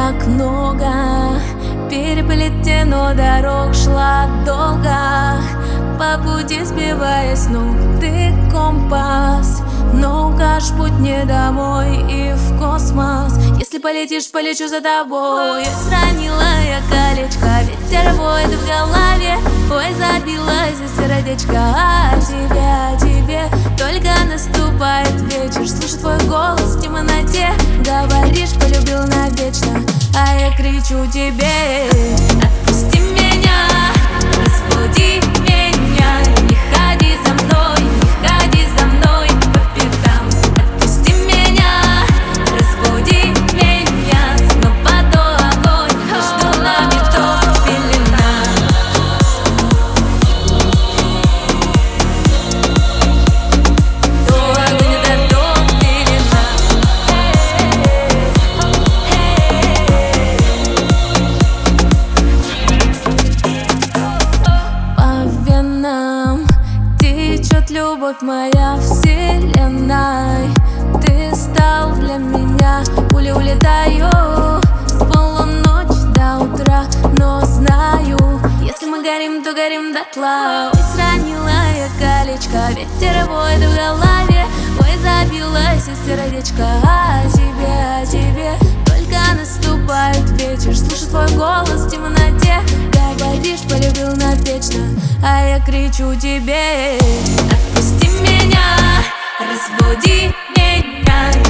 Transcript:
так много переплетено дорог, шла долго по пути, сбивая с ног. Ты компас, но укажешь путь мне домой и в космос. Если полетишь, полечу за тобой. Сранила я колечко, ветер воет в голове. Ой, забилось сердечко о тебе, только наступает вечер. Слышу твой голос в темноте, говоришь, полюбил навечно, а я кричу тебе: отпусти меня, разбуди меня, не ходи за мной, не ходи за мной по пятам. Отпусти меня, разбуди меня, снова до огонь, между нами то пелена. До огонь, это до пелена. По венам течет любовь моя вселенной. Ты стал для меня, пули улетаю с полуночи до утра. Но знаю, если мы горим, то горим дотла. Ой, сранила я колечко, ветер воет в голове. Ой, забилось сердечко о тебе, только наступает вечер. Слышу твой голос в темноте, говоришь, полюбил навечно, а я кричу тебе: отпусти меня, разбуди меня.